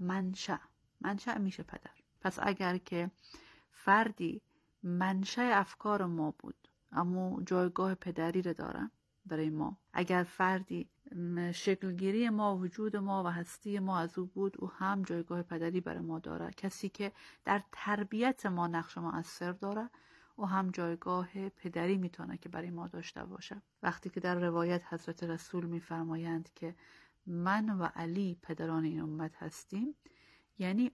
منشأ میشه پدر. پس اگر که فردی منشأ افکار ما بود اما جایگاه پدری رو داره برای ما، اگر فردی شکلگیری ما، وجود ما و هستی ما از او بود، او هم جایگاه پدری برای ما داره. کسی که در تربیت ما نقش مؤثر داره او هم جایگاه پدری میتونه که برای ما داشته باشه. وقتی که در روایت حضرت رسول میفرمایند که من و علی پدران این امت هستیم، یعنی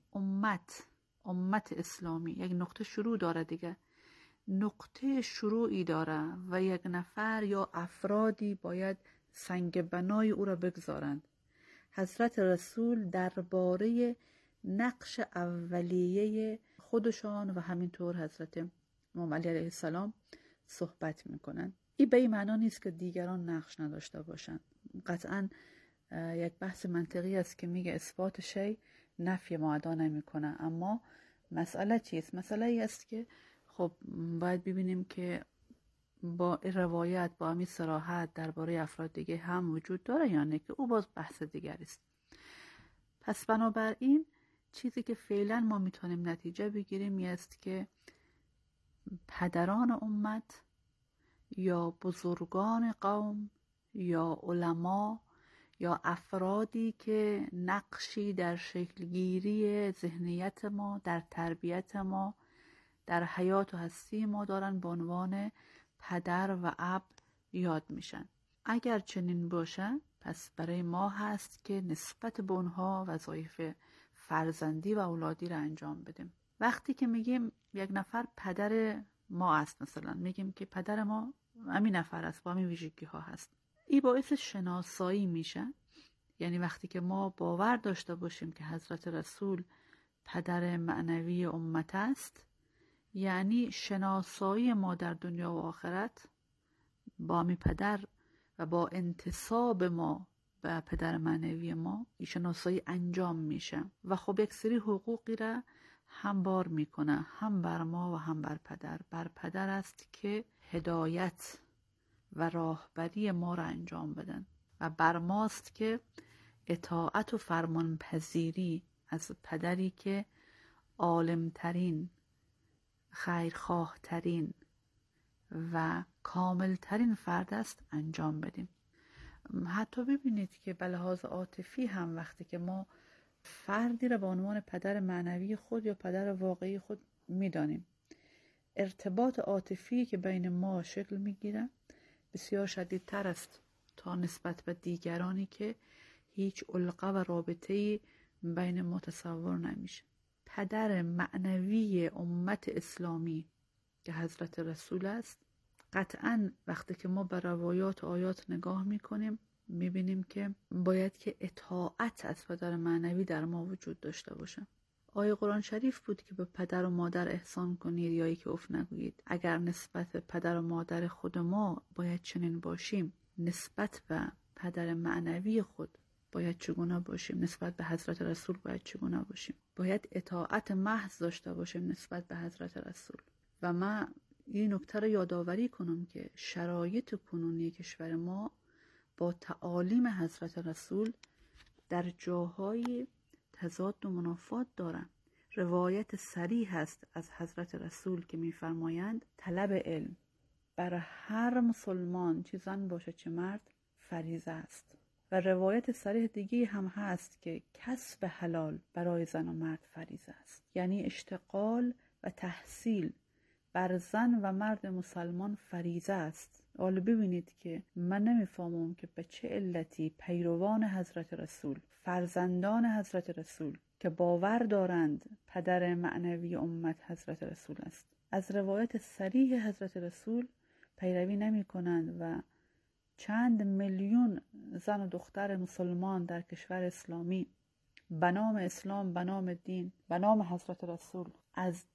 امت اسلامی یک نقطه شروع داره دیگه، نقطه شروعی داره و یک نفر یا افرادی باید سنگ بنای او را بگذارند. حضرت رسول درباره نقش اولیه خودشان و همینطور حضرت امام علی علیه السلام صحبت میکنن. این به این معنا نیست که دیگران نقش نداشته باشند. قطعا یک بحث منطقی است که میگه اثبات شی نفی ما ادا نمیکنه، اما مسئله چیست؟ مسئله ای است که خب باید ببینیم که با روایت با همین صراحت درباره افراد دیگه هم وجود داره یا نه، که او باز بحث دیگری است. پس بنابراین چیزی که فعلا ما میتونیم نتیجه بگیریم است که پدران امت یا بزرگان قوم یا علما یا افرادی که نقشی در شکلگیری ذهنیت ما، در تربیت ما، در حیات و هستی ما دارن به عنوان پدر و اب یاد میشن. اگر چنین باشه پس برای ما هست که نسبت به اونها وظایف فرزندی و اولادی را انجام بدیم. وقتی که میگیم یک نفر پدر ما است، مثلا میگیم که پدر ما همین نفر است با همین ویژگی ها هست، این باعث شناسایی میشه. یعنی وقتی که ما باور داشته باشیم که حضرت رسول پدر معنوی امت است، یعنی شناسایی ما در دنیا و آخرت با همین پدر و با انتساب ما به پدر معنوی ما این شناسایی انجام میشه و خب یک سری حقوقی را هم بار میکنه، هم بر ما و هم بر پدر. بر پدر است که هدایت و راهبری ما را انجام بدن و بر ماست که اطاعت و فرمانپذیری از پدری که عالمترین، خیرخواهترین و کاملترین فرد است انجام بدیم. حتی ببینید که به لحاظ عاطفی هم وقتی که ما فردی را به عنوان پدر معنوی خود یا پدر واقعی خود میدانیم، ارتباط عاطفی که بین ما شکل میگیره بسیار شدیدتر است تا نسبت به دیگرانی که هیچ علقه و رابطه‌ای بین ما تصور نمیشه. پدر معنوی امت اسلامی که حضرت رسول است، قطعاً وقتی که ما به روایات و آیات نگاه میکنیم میبینیم که باید که اطاعت از پدر معنوی در ما وجود داشته باشه. آیه قرآن شریف بود که به پدر و مادر احسان کنید یا ای که اف نگویید. اگر نسبت به پدر و مادر خود ما باید چنین باشیم، نسبت به پدر معنوی خود باید چگونه باشیم؟ نسبت به حضرت رسول باید چگونه باشیم؟ باید اطاعت محض داشته باشیم نسبت به حضرت رسول. و من این نکته رو یادآوری کنم که شرایط کنونی کشور ما با تعالیم حضرت رسول در جاهای تضاد و منافات دارن. روایت صریح هست از حضرت رسول که می‌فرمایند طلب علم برای هر مسلمان، چه زن باشه چه مرد، فریضه است. و روایت صریح دیگه هم هست که کسب حلال برای زن و مرد فریضه است. یعنی اشتغال و تحصیل بر زن و مرد مسلمان فریضه است. حالا ببینید که من نمیفهمم که به چه علتی پیروان حضرت رسول، فرزندان حضرت رسول که باور دارند پدر معنوی امت حضرت رسول است، از روایت صریح حضرت رسول پیروی نمی کنند و چند میلیون زن و دختر مسلمان در کشور اسلامی به نام اسلام، به نام دین، به نام حضرت رسول از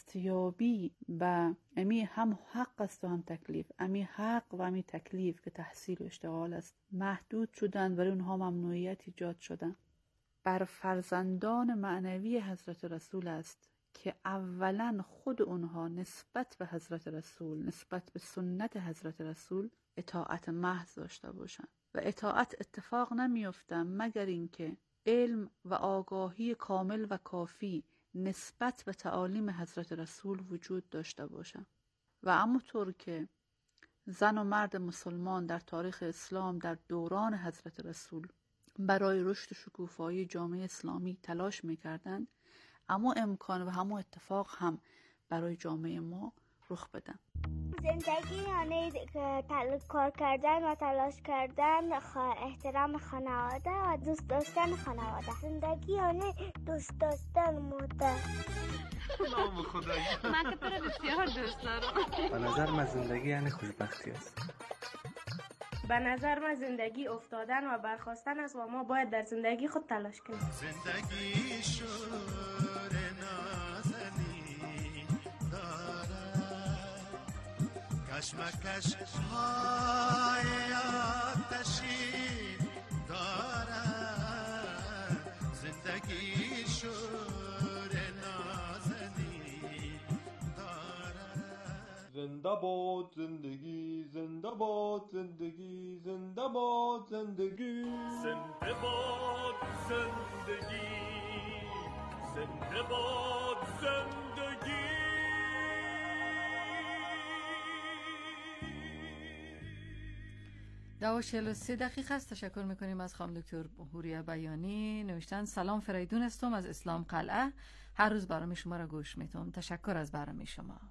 دستیابی به امی هم حق است و هم تکلیف، امی حق و امی تکلیف که تحصیل و اشتغال است، محدود شدند، برای اونها ممنوعیت ایجاد شدن. بر فرزندان معنوی حضرت رسول است که اولا خود اونها نسبت به حضرت رسول، نسبت به سنت حضرت رسول اطاعت محض داشته باشند. و اطاعت اتفاق نمیفته مگر اینکه علم و آگاهی کامل و کافی نسبت به تعالیم حضرت رسول وجود داشته باشه. و همونطور که زن و مرد مسلمان در تاریخ اسلام در دوران حضرت رسول برای رشد و شکوفایی جامعه اسلامی تلاش میکردند، اما امکان و همون اتفاق هم برای جامعه ما رخ بدن. زندگی یعنی کار کردن و تلاش کردن، احترام خانواده و دوست داشتن خانواده. زندگی یعنی دوست داشتن مادر. نام خدایی. من که تو رو بسیار دوست دارم. به نظر من زندگی یعنی خوشبختی است. به نظر من زندگی افتادن و برخاستن است و ما باید در زندگی خود تلاش کنیم. زندگی شور نازنی دارد، کشمکش های آتشین دارد. زندگی شور نازنی دارد. زنده باد زندگی، زنده باد زندگی، زنده باد زندگی، زنده باد زندگی، زنده باد زندگی. 2:43 است. تشکر میکنیم از خانم دکتر حوریه بیانی. نوشتن سلام فریدون استم از اسلام قلعه، هر روز برنامه شما را گوش میتونم. تشکر از برنامه شما.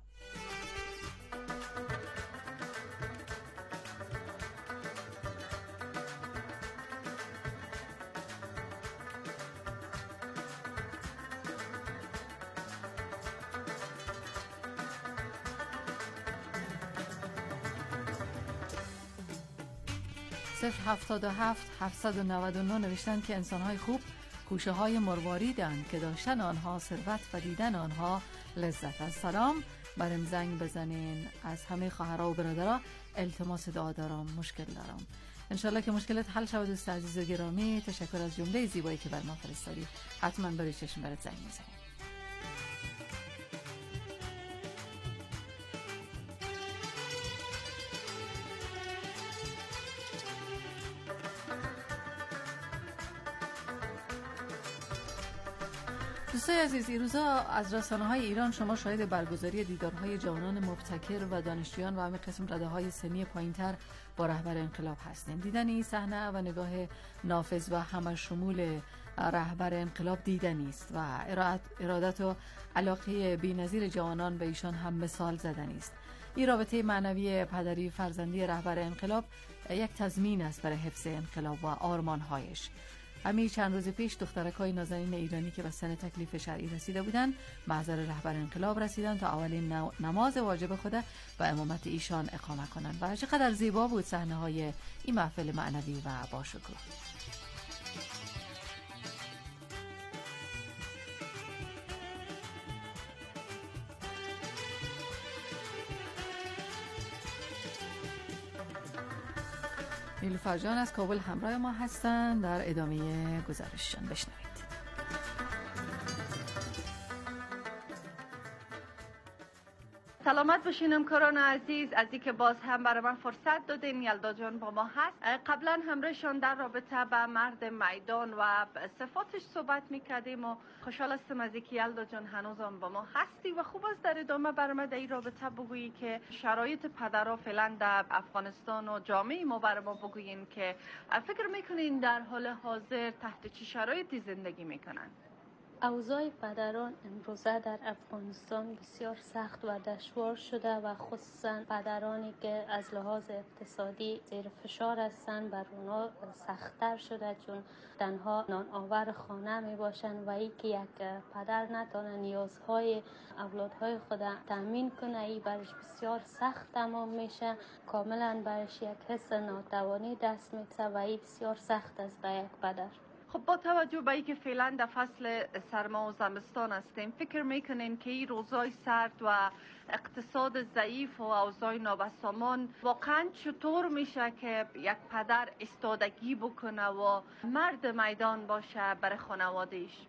صفر 77-799 نوشتن که انسان‌های خوب گوشه های مرواریدند که داشتن آنها ثروت و دیدن آنها لذت. از سلام، برام زنگ بزنین. از همه خواهرها و برادرها التماس دعا دارم، مشکل دارم. انشالله که مشکلت حل شود. دوست عزیز و گرامی، تشکر از جمله زیبایی که بر ما فرستادی. حتما برای چشم برات زنگ بزنید. دوستای عزیز، این روزا از رسانه‌های ایران شما شاهد برگزاری دیدارهای جوانان مبتکر و دانشجویان و همه قسم رده‌های سنی پایین‌تر با رهبر انقلاب هستیم. دیدن این صحنه و نگاه نافذ و همشمول رهبر انقلاب دیدنی است و ارادت و علاقه بی‌نظیر جوانان به ایشان هم مثال زدنی است. این رابطه معنوی پدری فرزندی رهبر انقلاب یک تضمین است برای حفظ انقلاب و آرمان‌هایش. همین چند روز پیش دخترک‌های نازنین ایرانی که به سن تکلیف شرعی رسیده بودند محضر رهبر انقلاب رسیدند تا اولین نماز واجب خود و امامت ایشان اقامه کنند و چقدر زیبا بود صحنه‌های این محفل معنوی و باشکوه. نیلوفر جان از کابل همراه ما هستند. در ادامه گزارششان بشنوید. سلامت باشین همکاران عزیز، از اینکه باز هم برای من فرصت دادین. یلدا جان با ما هست. قبلا همراهشان در رابطه به مرد میدان و صفاتش صحبت میکردیم و خوشحال هستم از اینکه یلدا جان هنوزم با ما هستی و خوب است در ادامه برای در این رابطه بگویی که شرایط پدرها فعلا در افغانستان و جامعه ما برای ما بگویین که فکر میکنین در حال حاضر تحت چه شرایطی زندگی میکنن؟ اوضاع پدران امروزه در افغانستان بسیار سخت و دشوار شده و خصوصا پدرانی که از لحاظ اقتصادی زیر فشار هستند بر اونا سخت‌تر شده، چون تنها نان آور خانه می باشند و ای که یک پدر نتونه نیازهای اولادهای خود تامین کنه، ای برش بسیار سخت تمام میشه، کاملا برش یک حس ناتوانی دست میده و ای بسیار سخت است برای یک پدر. خب با توجه به اینکه فعلا در فصل سرما و زمستان هستیم، فکر میکنین که این روزای سرد و اقتصاد ضعیف و اوضاع نابسامان واقعا چطور میشه که یک پدر استادگی بکنه و مرد میدان باشه برای خانوادهش؟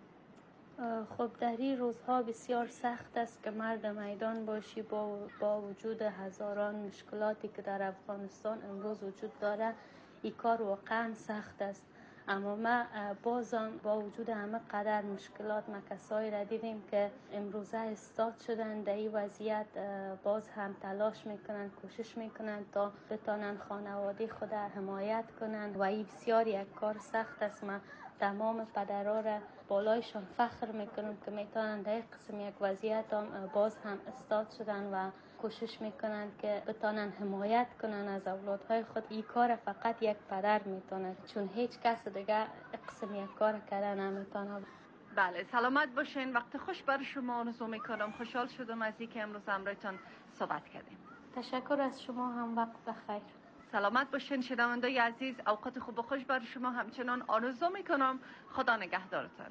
خب در این روزها بسیار سخت است که مرد میدان باشی با وجود هزاران مشکلاتی که در افغانستان امروز وجود داره. این کار واقعا سخت است، اما ما بازم با وجود همه قدر مشکلات ما کسایی را دیدیم که امروزه استاد شدن در این وضعیت، باز هم تلاش میکنن، کوشش میکنن تا بتانن خانواده خود حمایت کنن و این بسیار یک کار سخت است. ما تمام پدرها را بالایشان فخر میکنم که میتونن در قسم یک وضعیت هم باز هم استاد شدن و کوشش میکنن که بتانن حمایت کنن از اولادهای خود. این کار فقط یک پدر میتونه، چون هیچ کس دیگه قسم یک کار کردن نمیتونه. بله، سلامت باشین. وقت خوش برای شما آرزو میکنم. خوشحال شدم از اینکه امروز همراهتون صحبت کردیم. تشکر از شما، هم وقت بخیر. سلامت باشین شنوندای عزیز. اوقات خوب و خوش برای شما همچنان آرزو میکنم. خدا نگهدارتون.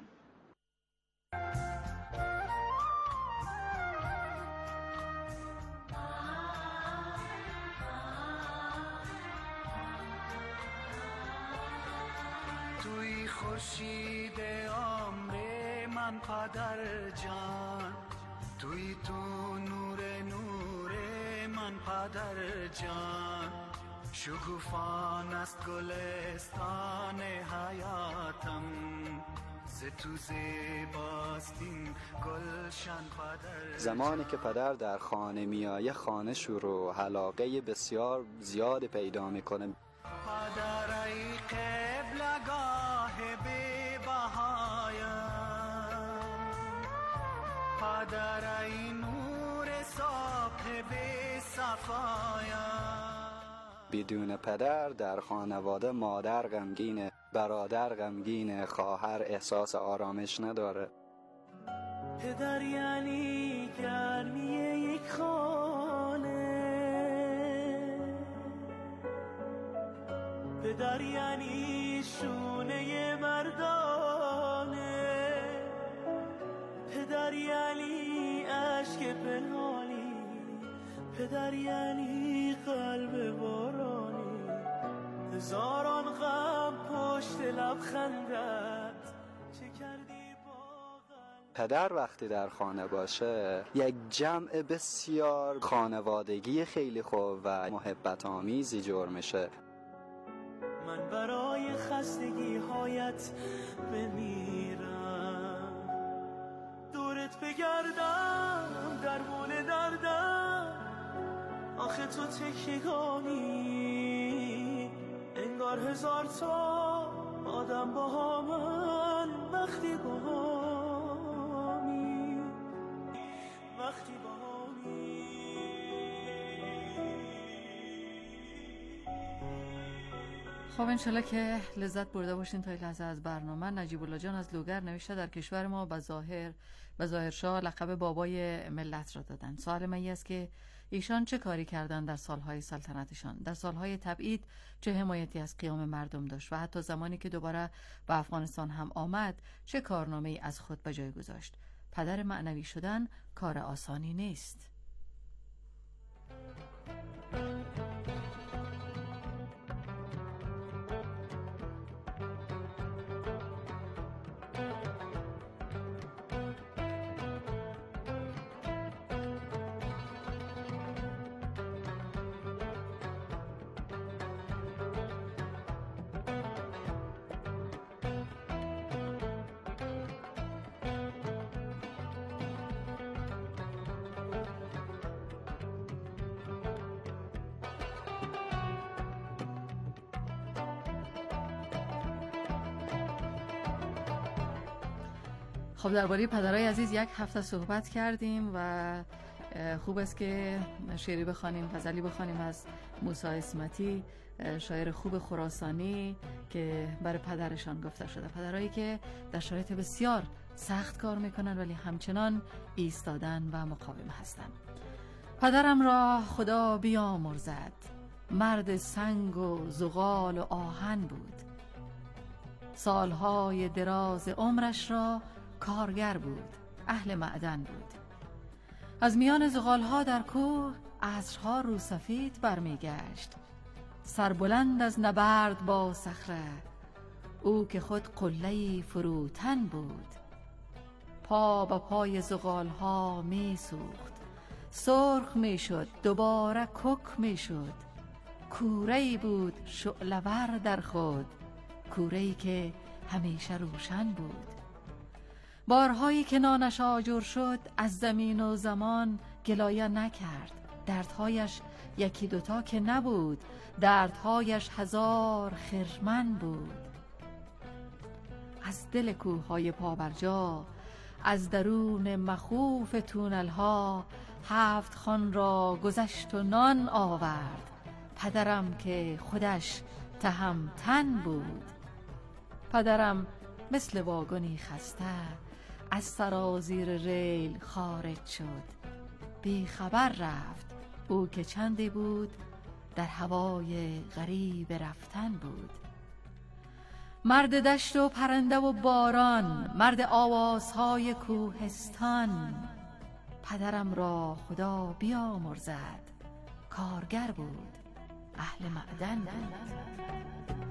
توی خورشید عمر من پدر جان، توی تو نور من پدر جان، شکوفان است گلستان حیاتم، ز تو زیباستین گلشن پدر. زمانی که پدر در خانه میایه خانه شروع علاقه بسیار زیاد پیدا میکنه. پدر ای قبلگاه بی بهایم، پدر ای نور صبح بی صفایم. بدون پدر در خانواده مادر غمگینه، برادر غمگینه، خواهر احساس آرامش نداره. پدر یعنی گرمی یک خانه، پدر یعنی شونه مردانه، پدر یعنی عشق پنهانی، پدر یعنی قلب بارانی. هزاران غم پشت لبخندت چه کردی؟ پدر وقتی در خانه باشه یک جمع بسیار خانوادگی خیلی خوب و محبت آمیزی جور میشه. من برای خستگی هایت بمیرم، دورت بگردم درمون دردم. آخه تو تکیگانی انگار هزار تا آدم با من وقتی باهامی، وقتی باهامی. خب انشالله که لذت برده باشین تا این لحظه از برنامه. نجیب الله جان از لوگر نوشته در کشور ما به ظاهر شاه لقب بابای ملت را دادن. سوال من است که ایشان چه کاری کردند در سالهای سلطنتشان؟ در سالهای تبعید چه حمایتی از قیام مردم داشت و حتی زمانی که دوباره به افغانستان هم آمد چه کارنامه‌ای از خود به جای گذاشت؟ پدر معنوی شدن کار آسانی نیست. خب درباره پدرای عزیز یک هفته صحبت کردیم و خوب است که شعری بخوانیم، غزلی بخوانیم از موسی اسمتی، شاعر خوب خراسانی که برای پدرشان گفته شده. پدرایی که در شرایط بسیار سخت کار میکنن ولی همچنان ایستادن و مقاوم هستن. پدرم را خدا بیامرزد، مرد سنگ و زغال و آهن بود. سالهای دراز عمرش را کارگر بود، اهل معدن بود. از میان زغالها در کوه عصرها روسفید برمیگشت، سربلند از نبرد با صخره، او که خود قله‌ای فروتن بود. پا با پای زغالها می سوخت، سرخ می شد دوباره کک می شد. کوره‌ای بود شعله‌ور در خود، کوره‌ای که همیشه روشن بود. بارهایی که نانش آجر شد از زمین و زمان گلایه نکرد. دردهایش یکی دوتا که نبود، دردهایش هزار خرمن بود. از دل کوههای پابرجا، از درون مخوف تونلها، 7 خوان را گذشت و نان آورد. پدرم که خودش تهمتن بود. پدرم مثل واگنی خسته از سرازیر ریل خارج شد. بی خبر رفت او که چندی بود، در هوای غریب رفتن بود. مرد دشت و پرنده و باران، مرد آوازهای کوهستان. پدرم را خدا بیامرزد، کارگر بود، اهل معدن بود.